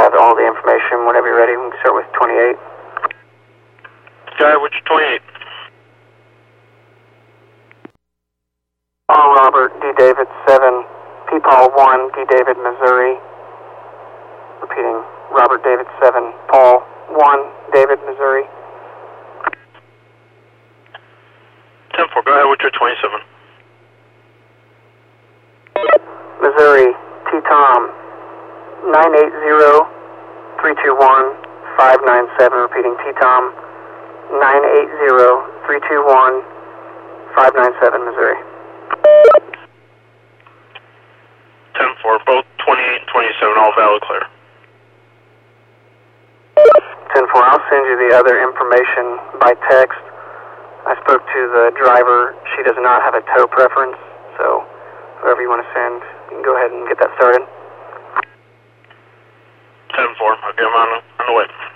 have all the information whenever you're ready. We can start with 28. Sky, which 28? Paul Robert, D. David 7, P. Paul 1, D. David, Missouri. Repeating, Robert David 7, Paul 1, David, Missouri. 10-4, go ahead with your 27. Missouri, T. Tom, 980-321-597. Repeating, T. Tom, 980-321-597, Missouri. 10-4, both 28 and 27, all valid clear. 10-4, I'll send you the other information by text. I spoke to the driver. She does not have a tow preference, so whoever you want to send, you can go ahead and get that started. 10-4, I'll get them on the way.